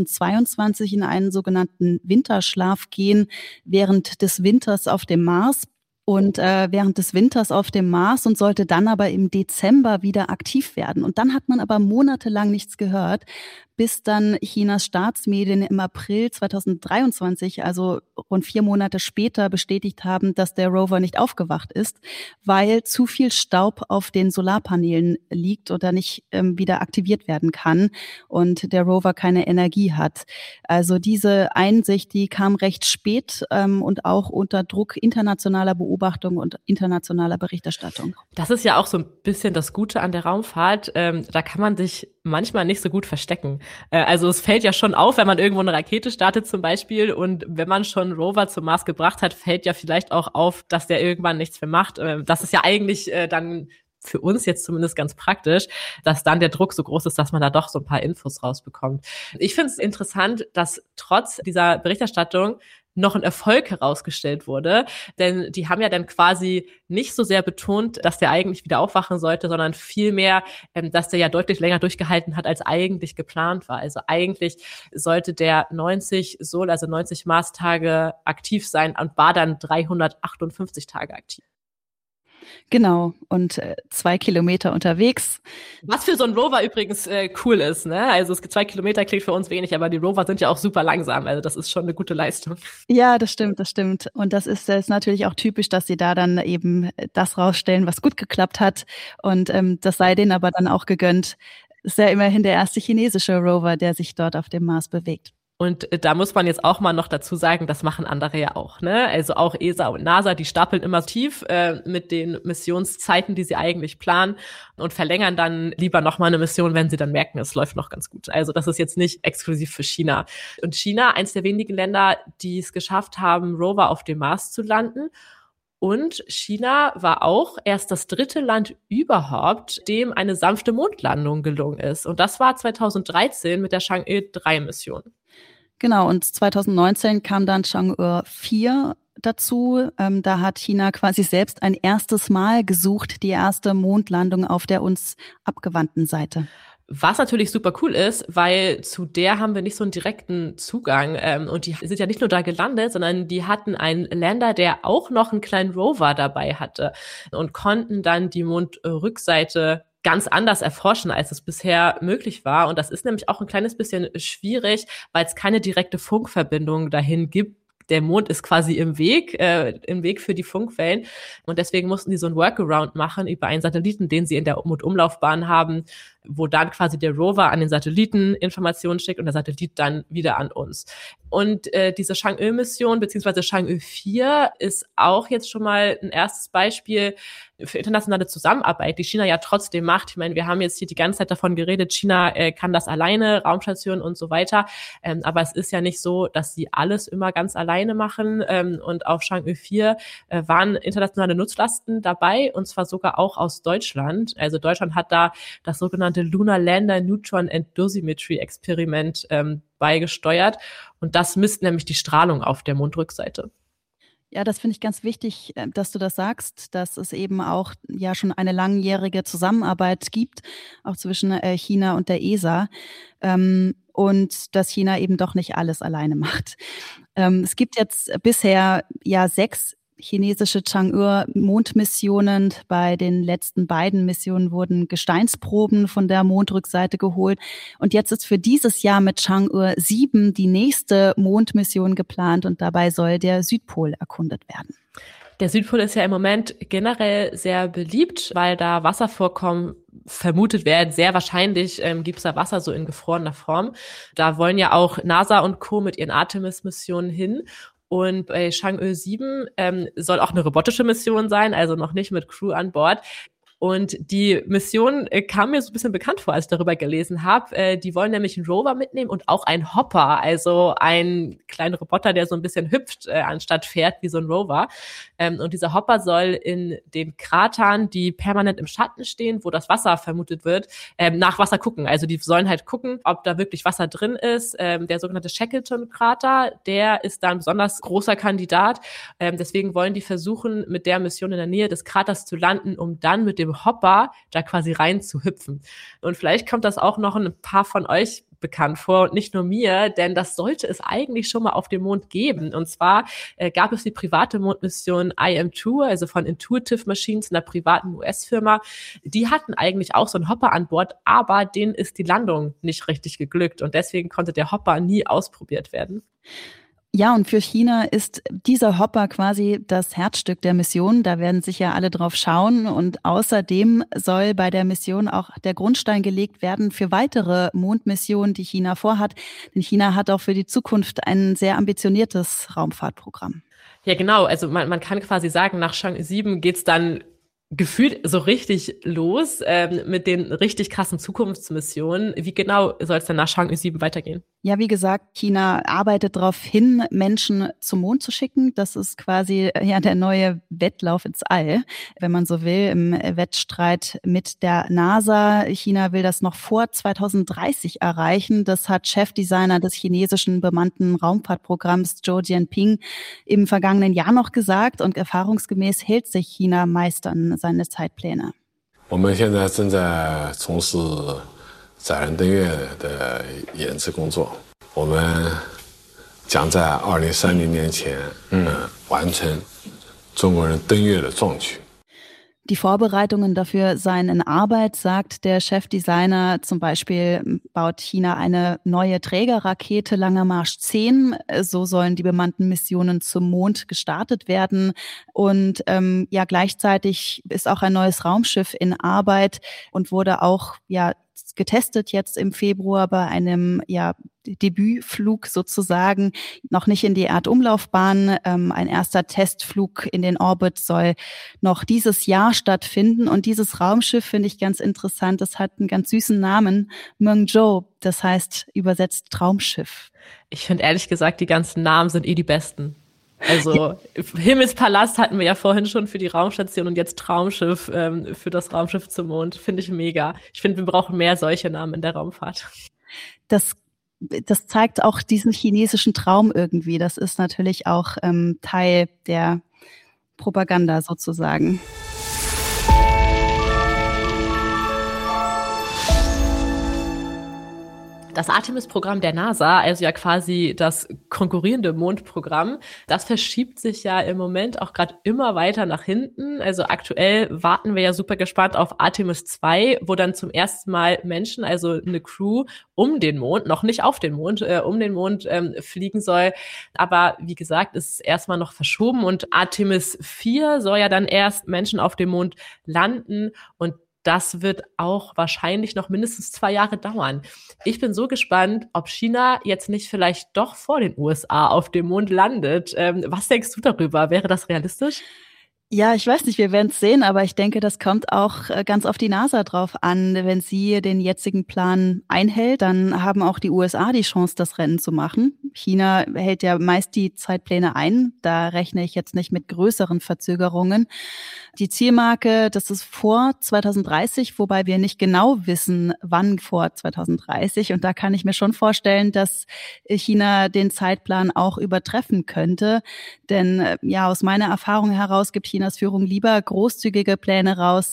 2022 in einen sogenannten Winterschlaf gehen, während des Winters auf dem Mars. und während des Winters auf dem Mars und sollte dann aber im Dezember wieder aktiv werden. Und dann hat man aber monatelang nichts gehört, bis dann Chinas Staatsmedien im April 2023, also rund 4 Monate später, bestätigt haben, dass der Rover nicht aufgewacht ist, weil zu viel Staub auf den Solarpanelen liegt oder nicht wieder aktiviert werden kann und der Rover keine Energie hat. Also diese Einsicht, die kam recht spät und auch unter Druck internationaler Beobachtung und internationaler Berichterstattung. Das ist ja auch so ein bisschen das Gute an der Raumfahrt. Da kann man sich manchmal nicht so gut verstecken. Also es fällt ja schon auf, wenn man irgendwo eine Rakete startet zum Beispiel, und wenn man schon einen Rover zum Mars gebracht hat, fällt ja vielleicht auch auf, dass der irgendwann nichts mehr macht. Das ist ja eigentlich dann für uns jetzt zumindest ganz praktisch, dass dann der Druck so groß ist, dass man da doch so ein paar Infos rausbekommt. Ich finde es interessant, dass trotz dieser Berichterstattung noch ein Erfolg herausgestellt wurde, denn die haben ja dann quasi nicht so sehr betont, dass der eigentlich wieder aufwachen sollte, sondern vielmehr, dass der ja deutlich länger durchgehalten hat, als eigentlich geplant war. Also eigentlich sollte der 90 Mars-Tage aktiv sein und war dann 358 Tage aktiv. Genau, und 2 Kilometer unterwegs. Was für so ein Rover übrigens cool ist, ne? Also 2 Kilometer klingt für uns wenig, aber die Rover sind ja auch super langsam. Also das ist schon eine gute Leistung. Ja, das stimmt. Und das ist natürlich auch typisch, dass sie da dann eben das rausstellen, was gut geklappt hat. Und das sei denen aber dann auch gegönnt. Ist ja immerhin der erste chinesische Rover, der sich dort auf dem Mars bewegt. Und da muss man jetzt auch mal noch dazu sagen, das machen andere ja auch, ne? Also auch ESA und NASA, die stapeln immer tief mit den Missionszeiten, die sie eigentlich planen, und verlängern dann lieber noch mal eine Mission, wenn sie dann merken, es läuft noch ganz gut. Also das ist jetzt nicht exklusiv für China. Und China, eins der wenigen Länder, die es geschafft haben, Rover auf dem Mars zu landen. Und China war auch erst das 3. Land überhaupt, dem eine sanfte Mondlandung gelungen ist. Und das war 2013 mit der Chang'e-3-Mission. Genau, und 2019 kam dann Chang'e 4 dazu. Da hat China quasi selbst ein erstes Mal gesucht, die erste Mondlandung auf der uns abgewandten Seite. Was natürlich super cool ist, weil zu der haben wir nicht so einen direkten Zugang. Und die sind ja nicht nur da gelandet, sondern die hatten einen Lander, der auch noch einen kleinen Rover dabei hatte, und konnten dann die Mondrückseite ganz anders erforschen, als es bisher möglich war. Und das ist nämlich auch ein kleines bisschen schwierig, weil es keine direkte Funkverbindung dahin gibt. Der Mond ist quasi im Weg für die Funkwellen. Und deswegen mussten die so ein Workaround machen über einen Satelliten, den sie in der Mondumlaufbahn haben, wo dann quasi der Rover an den Satelliten Informationen schickt und der Satellit dann wieder an uns. Und diese Chang'e-Mission beziehungsweise Chang'e 4 ist auch jetzt schon mal ein erstes Beispiel für internationale Zusammenarbeit, die China ja trotzdem macht. Ich meine, wir haben jetzt hier die ganze Zeit davon geredet, China kann das alleine, Raumstationen und so weiter. Aber es ist ja nicht so, dass sie alles immer ganz alleine machen. Und auf Chang'e 4 waren internationale Nutzlasten dabei, und zwar sogar auch aus Deutschland. Also Deutschland hat da das sogenannte Lunar Lander Neutron and Dosimetry Experiment beigesteuert. Und das misst nämlich die Strahlung auf der Mondrückseite. Ja, das finde ich ganz wichtig, dass du das sagst, dass es eben auch ja schon eine langjährige Zusammenarbeit gibt, auch zwischen China und der ESA, und dass China eben doch nicht alles alleine macht. Es gibt jetzt bisher ja 6 chinesische Chang'e-Mondmissionen. Bei den letzten beiden Missionen wurden Gesteinsproben von der Mondrückseite geholt. Und jetzt ist für dieses Jahr mit Chang'e 7 die nächste Mondmission geplant, und dabei soll der Südpol erkundet werden. Der Südpol ist ja im Moment generell sehr beliebt, weil da Wasservorkommen vermutet werden. Sehr wahrscheinlich gibt es da Wasser so in gefrorener Form. Da wollen ja auch NASA und Co. mit ihren Artemis-Missionen hin. Und bei Chang'e 7 soll auch eine robotische Mission sein, also noch nicht mit Crew an Bord. Und die Mission kam mir so ein bisschen bekannt vor, als ich darüber gelesen habe. Die wollen nämlich einen Rover mitnehmen und auch einen Hopper, also einen kleinen Roboter, der so ein bisschen hüpft, anstatt fährt wie so ein Rover. Und dieser Hopper soll in den Kratern, die permanent im Schatten stehen, wo das Wasser vermutet wird, nach Wasser gucken. Also die sollen halt gucken, ob da wirklich Wasser drin ist. Der sogenannte Shackleton-Krater, der ist da ein besonders großer Kandidat. Deswegen wollen die versuchen, mit der Mission in der Nähe des Kraters zu landen, um dann mit dem Hopper da quasi rein zu hüpfen. Und vielleicht kommt das auch noch ein paar von euch bekannt vor und nicht nur mir, denn das sollte es eigentlich schon mal auf dem Mond geben. Und zwar gab es die private Mondmission IM-2, also von Intuitive Machines, einer privaten US-Firma. Die hatten eigentlich auch so einen Hopper an Bord, aber denen ist die Landung nicht richtig geglückt und deswegen konnte der Hopper nie ausprobiert werden. Ja, und für China ist dieser Hopper quasi das Herzstück der Mission. Da werden sicher alle drauf schauen. Und außerdem soll bei der Mission auch der Grundstein gelegt werden für weitere Mondmissionen, die China vorhat. Denn China hat auch für die Zukunft ein sehr ambitioniertes Raumfahrtprogramm. Ja, genau. Also man kann quasi sagen, nach Chang'e 7 geht's dann gefühlt so richtig los mit den richtig krassen Zukunftsmissionen. Wie genau soll es denn nach Chang'e 7 weitergehen? Ja, wie gesagt, China arbeitet darauf hin, Menschen zum Mond zu schicken. Das ist quasi der neue Wettlauf ins All, wenn man so will, im Wettstreit mit der NASA. China will das noch vor 2030 erreichen. Das hat Chefdesigner des chinesischen bemannten Raumfahrtprogramms Zhou Jianping im vergangenen Jahr noch gesagt. Und erfahrungsgemäß hält sich China meist an seine Zeitpläne. 我们现在正在从事载人登月的研制工作，我们将在2030年前完成中国人登月的壮举。 Die Vorbereitungen dafür seien in Arbeit, sagt der Chefdesigner. Zum Beispiel baut China eine neue Trägerrakete Langer Marsch 10. So sollen die bemannten Missionen zum Mond gestartet werden. Und gleichzeitig ist auch ein neues Raumschiff in Arbeit und wurde auch getestet jetzt im Februar bei einem Debütflug sozusagen, noch nicht in die Erdumlaufbahn. Ein erster Testflug in den Orbit soll noch dieses Jahr stattfinden. Und dieses Raumschiff finde ich ganz interessant. Das hat einen ganz süßen Namen, Mengzhou. Das heißt übersetzt Traumschiff. Ich finde ehrlich gesagt, die ganzen Namen sind die besten. Also Himmelspalast hatten wir ja vorhin schon für die Raumstation und jetzt Traumschiff für das Raumschiff zum Mond. Finde ich mega. Ich finde, wir brauchen mehr solche Namen in der Raumfahrt. Das zeigt auch diesen chinesischen Traum irgendwie. Das ist natürlich auch Teil der Propaganda sozusagen. Das Artemis-Programm der NASA, also ja quasi das konkurrierende Mondprogramm, das verschiebt sich ja im Moment auch gerade immer weiter nach hinten. Also aktuell warten wir ja super gespannt auf Artemis 2, wo dann zum ersten Mal Menschen, also eine Crew um den Mond, noch nicht auf den Mond, um den Mond fliegen soll. Aber wie gesagt, ist es erstmal noch verschoben und Artemis 4 soll ja dann erst Menschen auf dem Mond landen und das wird auch wahrscheinlich noch mindestens 2 Jahre dauern. Ich bin so gespannt, ob China jetzt nicht vielleicht doch vor den USA auf dem Mond landet. Was denkst du darüber? Wäre das realistisch? Ja, ich weiß nicht, wir werden es sehen, aber ich denke, das kommt auch ganz auf die NASA drauf an. Wenn sie den jetzigen Plan einhält, dann haben auch die USA die Chance, das Rennen zu machen. China hält ja meist die Zeitpläne ein. Da rechne ich jetzt nicht mit größeren Verzögerungen. Die Zielmarke, das ist vor 2030, wobei wir nicht genau wissen, wann vor 2030. Und da kann ich mir schon vorstellen, dass China den Zeitplan auch übertreffen könnte. Denn aus meiner Erfahrung heraus gibt Chinas Führung lieber großzügige Pläne raus,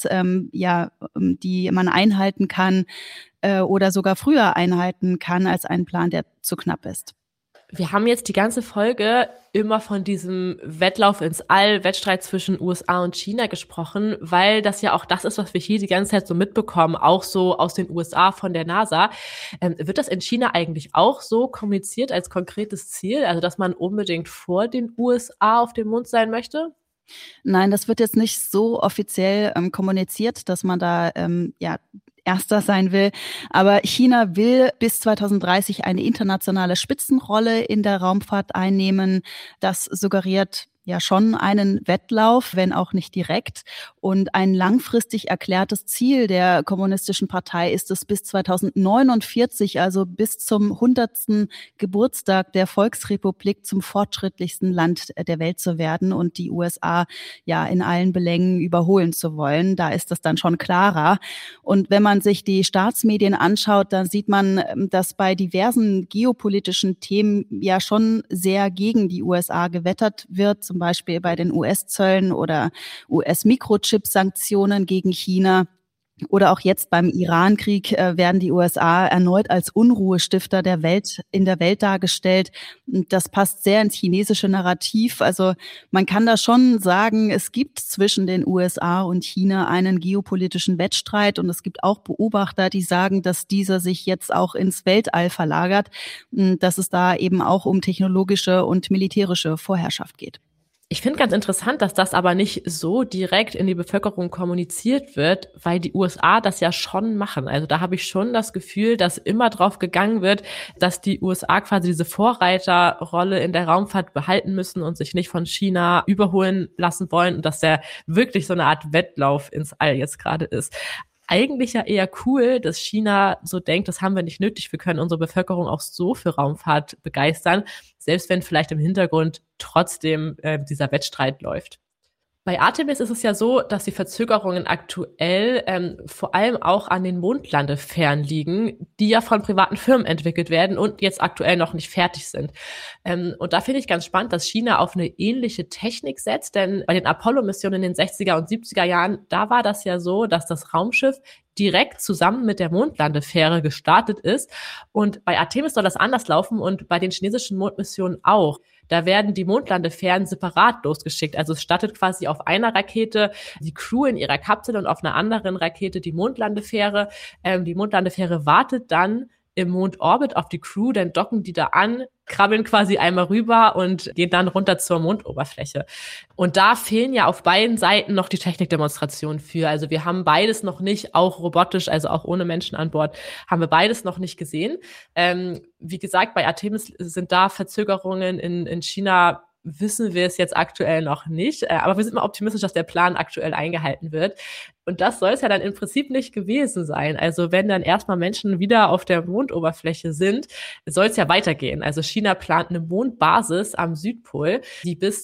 die man einhalten kann oder sogar früher einhalten kann, als einen Plan, der zu knapp ist. Wir haben jetzt die ganze Folge immer von diesem Wettlauf ins All, Wettstreit zwischen USA und China gesprochen, weil das ja auch das ist, was wir hier die ganze Zeit so mitbekommen, auch so aus den USA von der NASA. Wird das in China eigentlich auch so kommuniziert als konkretes Ziel, also dass man unbedingt vor den USA auf dem Mond sein möchte? Nein, das wird jetzt nicht so offiziell kommuniziert, dass man da Erster sein will. Aber China will bis 2030 eine internationale Spitzenrolle in der Raumfahrt einnehmen. Das suggeriert ja schon einen Wettlauf, wenn auch nicht direkt. Und ein langfristig erklärtes Ziel der Kommunistischen Partei ist es, bis 2049, also bis zum 100. Geburtstag der Volksrepublik, zum fortschrittlichsten Land der Welt zu werden und die USA in allen Belängen überholen zu wollen. Da ist das dann schon klarer. Und wenn man sich die Staatsmedien anschaut, dann sieht man, dass bei diversen geopolitischen Themen ja schon sehr gegen die USA gewettert wird, zum Beispiel bei den US-Zöllen oder US-Mikrochip-Sanktionen gegen China. Oder auch jetzt beim Iran-Krieg werden die USA erneut als Unruhestifter in der Welt dargestellt. Das passt sehr ins chinesische Narrativ. Also man kann da schon sagen, es gibt zwischen den USA und China einen geopolitischen Wettstreit und es gibt auch Beobachter, die sagen, dass dieser sich jetzt auch ins Weltall verlagert, dass es da eben auch um technologische und militärische Vorherrschaft geht. Ich finde ganz interessant, dass das aber nicht so direkt in die Bevölkerung kommuniziert wird, weil die USA das ja schon machen. Also da habe ich schon das Gefühl, dass immer drauf gegangen wird, dass die USA quasi diese Vorreiterrolle in der Raumfahrt behalten müssen und sich nicht von China überholen lassen wollen und dass der wirklich so eine Art Wettlauf ins All jetzt gerade ist. Eigentlich ja eher cool, dass China so denkt, das haben wir nicht nötig, wir können unsere Bevölkerung auch so für Raumfahrt begeistern, selbst wenn vielleicht im Hintergrund trotzdem dieser Wettstreit läuft. Bei Artemis ist es ja so, dass die Verzögerungen aktuell vor allem auch an den Mondlandefähren liegen, die ja von privaten Firmen entwickelt werden und jetzt aktuell noch nicht fertig sind. Und da finde ich ganz spannend, dass China auf eine ähnliche Technik setzt, denn bei den Apollo-Missionen in den 60er und 70er Jahren, da war das ja so, dass das Raumschiff direkt zusammen mit der Mondlandefähre gestartet ist. Und bei Artemis soll das anders laufen und bei den chinesischen Mondmissionen auch. Da werden die Mondlandefähren separat losgeschickt. Also es startet quasi auf einer Rakete die Crew in ihrer Kapsel und auf einer anderen Rakete die Mondlandefähre. Die Mondlandefähre wartet dann im Mondorbit auf die Crew, dann docken die da an, krabbeln quasi einmal rüber und gehen dann runter zur Mondoberfläche. Und da fehlen ja auf beiden Seiten noch die Technikdemonstrationen für. Also wir haben beides noch nicht, auch robotisch, also auch ohne Menschen an Bord, haben wir beides noch nicht gesehen. Wie gesagt, bei Artemis sind da Verzögerungen in China, wissen wir es jetzt aktuell noch nicht. Aber wir sind mal optimistisch, dass der Plan aktuell eingehalten wird. Und das soll es ja dann im Prinzip nicht gewesen sein. Also wenn dann erstmal Menschen wieder auf der Mondoberfläche sind, soll es ja weitergehen. Also China plant eine Mondbasis am Südpol, die bis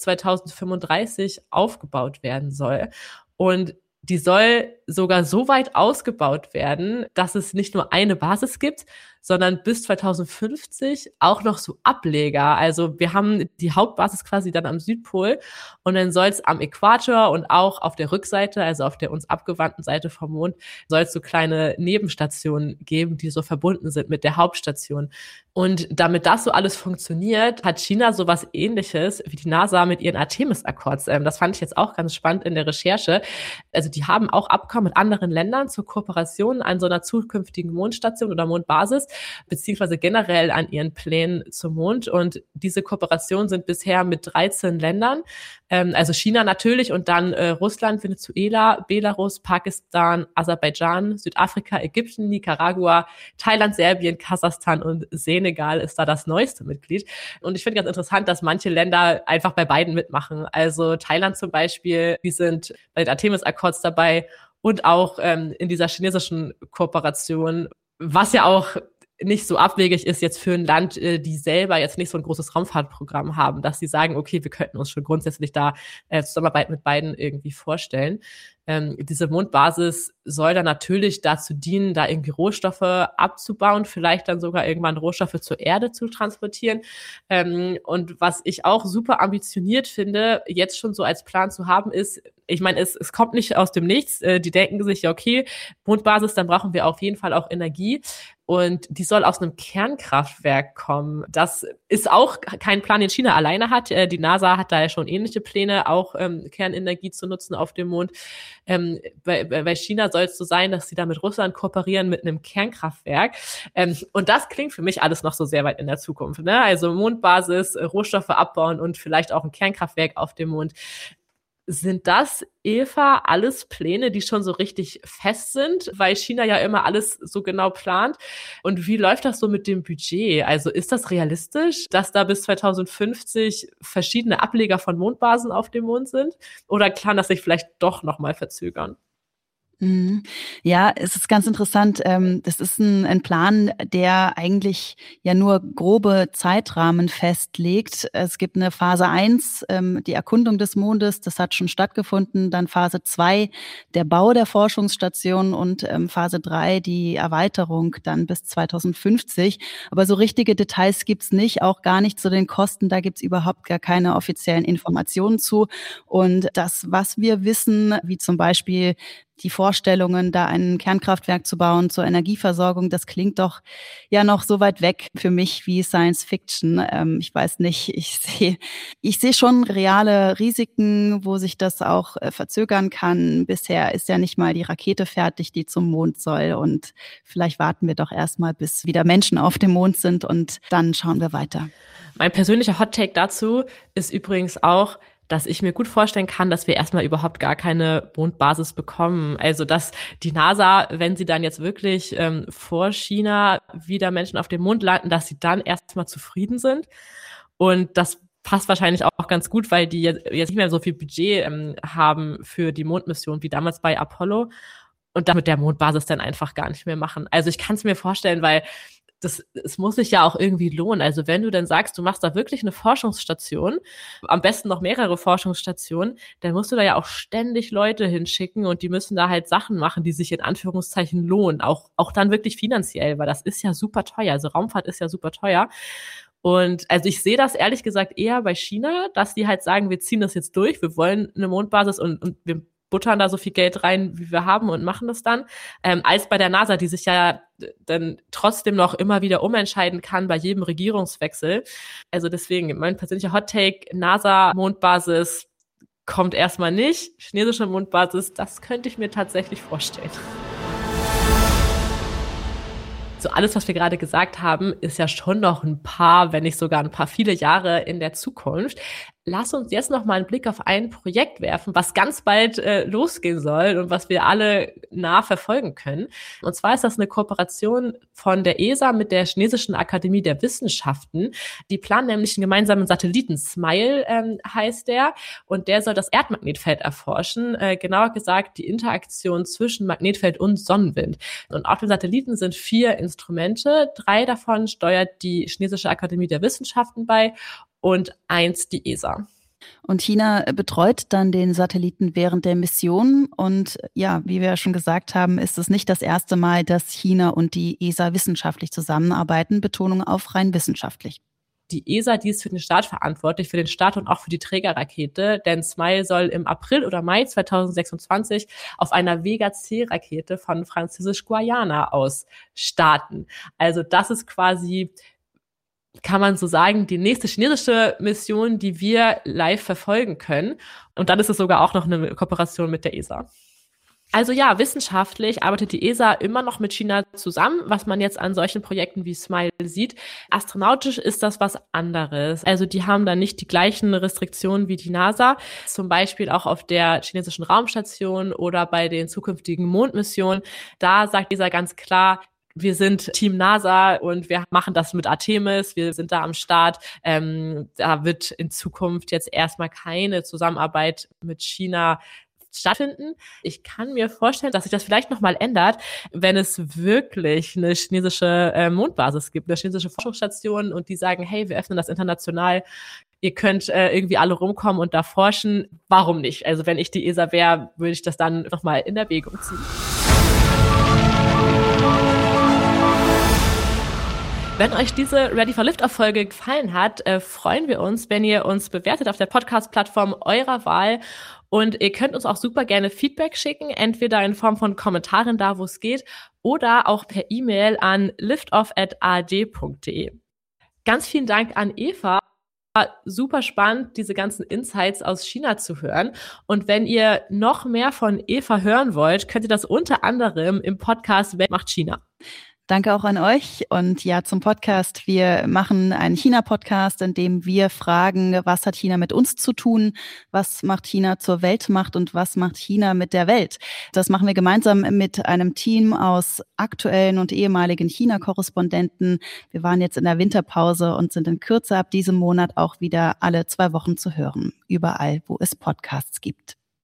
2035 aufgebaut werden soll. Und die soll sogar so weit ausgebaut werden, dass es nicht nur eine Basis gibt, sondern bis 2050 auch noch so Ableger. Also wir haben die Hauptbasis quasi dann am Südpol und dann soll es am Äquator und auch auf der Rückseite, also auf der uns abgewandten Seite vom Mond, soll es so kleine Nebenstationen geben, die so verbunden sind mit der Hauptstation. Und damit das so alles funktioniert, hat China sowas Ähnliches wie die NASA mit ihren Artemis-Accords. Das fand ich jetzt auch ganz spannend in der Recherche. Also die haben auch Abkommen mit anderen Ländern zur Kooperation an so einer zukünftigen Mondstation oder Mondbasis, beziehungsweise generell an ihren Plänen zum Mond. Und diese Kooperationen sind bisher mit 13 Ländern, also China natürlich und dann Russland, Venezuela, Belarus, Pakistan, Aserbaidschan, Südafrika, Ägypten, Nicaragua, Thailand, Serbien, Kasachstan und Senegal ist da das neueste Mitglied. Und ich finde ganz interessant, dass manche Länder einfach bei beiden mitmachen. Also Thailand zum Beispiel, die sind bei den Artemis-Accords dabei und auch in dieser chinesischen Kooperation, was ja auch nicht so abwegig ist jetzt für ein Land, die selber jetzt nicht so ein großes Raumfahrtprogramm haben, dass sie sagen, okay, wir könnten uns schon grundsätzlich da Zusammenarbeit mit beiden irgendwie vorstellen. Diese Mondbasis soll dann natürlich dazu dienen, da irgendwie Rohstoffe abzubauen, vielleicht dann sogar irgendwann Rohstoffe zur Erde zu transportieren. Und was ich auch super ambitioniert finde, jetzt schon so als Plan zu haben, ist, ich meine, es kommt nicht aus dem Nichts. Die denken sich, ja, okay, Mondbasis, dann brauchen wir auf jeden Fall auch Energie. Und die soll aus einem Kernkraftwerk kommen. Das ist auch kein Plan, den China alleine hat. Die NASA hat da ja schon ähnliche Pläne, auch Kernenergie zu nutzen auf dem Mond. Bei China soll es so sein, dass sie da mit Russland kooperieren mit einem Kernkraftwerk. Und das klingt für mich alles noch so sehr weit in der Zukunft, ne? Also Mondbasis, Rohstoffe abbauen und vielleicht auch ein Kernkraftwerk auf dem Mond. Sind das, Eva, alles Pläne, die schon so richtig fest sind, weil China ja immer alles so genau plant? Und wie läuft das so mit dem Budget? Also ist das realistisch, dass da bis 2050 verschiedene Ableger von Mondbasen auf dem Mond sind? Oder kann das sich vielleicht doch nochmal verzögern? Ja, es ist ganz interessant. Das ist ein Plan, der eigentlich ja nur grobe Zeitrahmen festlegt. Es gibt eine Phase 1, die Erkundung des Mondes, das hat schon stattgefunden. Dann Phase 2, der Bau der Forschungsstation und Phase 3, die Erweiterung dann bis 2050. Aber so richtige Details gibt's nicht, auch gar nicht zu den Kosten. Da gibt's überhaupt gar keine offiziellen Informationen zu. Und das, was wir wissen, wie zum Beispiel Die Vorstellungen, da ein Kernkraftwerk zu bauen zur Energieversorgung, das klingt doch ja noch so weit weg für mich wie Science Fiction. Ich weiß nicht, ich sehe schon reale Risiken, wo sich das auch verzögern kann. Bisher ist ja nicht mal die Rakete fertig, die zum Mond soll. Und vielleicht warten wir doch erstmal, bis wieder Menschen auf dem Mond sind und dann schauen wir weiter. Mein persönlicher Hot-Take dazu ist übrigens auch, dass ich mir gut vorstellen kann, dass wir erstmal überhaupt gar keine Mondbasis bekommen. Also dass die NASA, wenn sie dann jetzt wirklich vor China wieder Menschen auf dem Mond landen, dass sie dann erstmal zufrieden sind. Und das passt wahrscheinlich auch ganz gut, weil die jetzt nicht mehr so viel Budget haben für die Mondmission wie damals bei Apollo und damit der Mondbasis dann einfach gar nicht mehr machen. Also ich kann es mir vorstellen, weil es muss sich ja auch irgendwie lohnen. Also wenn du dann sagst, du machst da wirklich eine Forschungsstation, am besten noch mehrere Forschungsstationen, dann musst du da ja auch ständig Leute hinschicken und die müssen da halt Sachen machen, die sich in Anführungszeichen lohnen. Auch dann wirklich finanziell, weil das ist ja super teuer. Also Raumfahrt ist ja super teuer. Und also ich sehe das ehrlich gesagt eher bei China, dass die halt sagen, wir ziehen das jetzt durch, wir wollen eine Mondbasis und wir buttern da so viel Geld rein, wie wir haben und machen das dann, als bei der NASA, die sich ja dann trotzdem noch immer wieder umentscheiden kann bei jedem Regierungswechsel. Also deswegen, mein persönlicher Hot-Take, NASA-Mondbasis kommt erstmal nicht. Chinesische Mondbasis, das könnte ich mir tatsächlich vorstellen. So alles, was wir gerade gesagt haben, ist ja schon noch ein paar, wenn nicht sogar ein paar viele Jahre in der Zukunft. Lass uns jetzt noch mal einen Blick auf ein Projekt werfen, was ganz bald losgehen soll und was wir alle nah verfolgen können. Und zwar ist das eine Kooperation von der ESA mit der Chinesischen Akademie der Wissenschaften. Die planen nämlich einen gemeinsamen Satelliten, SMILE heißt der, und der soll das Erdmagnetfeld erforschen, genauer gesagt die Interaktion zwischen Magnetfeld und Sonnenwind. Und auf dem Satelliten sind 4 Instrumente, 3 davon steuert die Chinesische Akademie der Wissenschaften bei und 1 die ESA. Und China betreut dann den Satelliten während der Mission. Und ja, wie wir ja schon gesagt haben, ist es nicht das erste Mal, dass China und die ESA wissenschaftlich zusammenarbeiten. Betonung auf rein wissenschaftlich. Die ESA, die ist für den Start verantwortlich, für den Start und auch für die Trägerrakete, denn SMILE soll im April oder Mai 2026 auf einer Vega-C-Rakete von Französisch-Guayana aus starten. Also das ist quasi, kann man so sagen, die nächste chinesische Mission, die wir live verfolgen können. Und dann ist es sogar auch noch eine Kooperation mit der ESA. Also ja, wissenschaftlich arbeitet die ESA immer noch mit China zusammen, was man jetzt an solchen Projekten wie SMILE sieht. Astronautisch ist das was anderes. Also die haben da nicht die gleichen Restriktionen wie die NASA, zum Beispiel auch auf der chinesischen Raumstation oder bei den zukünftigen Mondmissionen. Da sagt ESA ganz klar, wir sind Team NASA und wir machen das mit Artemis, wir sind da am Start. Da wird in Zukunft jetzt erstmal keine Zusammenarbeit mit China stattfinden. Ich kann mir vorstellen, dass sich das vielleicht nochmal ändert, wenn es wirklich eine chinesische Mondbasis gibt, eine chinesische Forschungsstation und die sagen, hey, wir öffnen das international, ihr könnt irgendwie alle rumkommen und da forschen. Warum nicht? Also wenn ich die ESA wäre, würde ich das dann nochmal in Erwägung ziehen. Wenn euch diese Ready for Liftoff-Folge gefallen hat, freuen wir uns, wenn ihr uns bewertet auf der Podcast-Plattform eurer Wahl. Und ihr könnt uns auch super gerne Feedback schicken, entweder in Form von Kommentaren da, wo es geht, oder auch per E-Mail an liftoff@ard.de. Ganz vielen Dank an Eva. Super spannend, diese ganzen Insights aus China zu hören. Und wenn ihr noch mehr von Eva hören wollt, könnt ihr das unter anderem im Podcast Welt macht China. Danke auch an euch und ja, zum Podcast. Wir machen einen China-Podcast, in dem wir fragen, was hat China mit uns zu tun, was macht China zur Weltmacht und was macht China mit der Welt. Das machen wir gemeinsam mit einem Team aus aktuellen und ehemaligen China-Korrespondenten. Wir waren jetzt in der Winterpause und sind in Kürze ab diesem Monat auch wieder alle 2 Wochen zu hören, überall, wo es Podcasts gibt.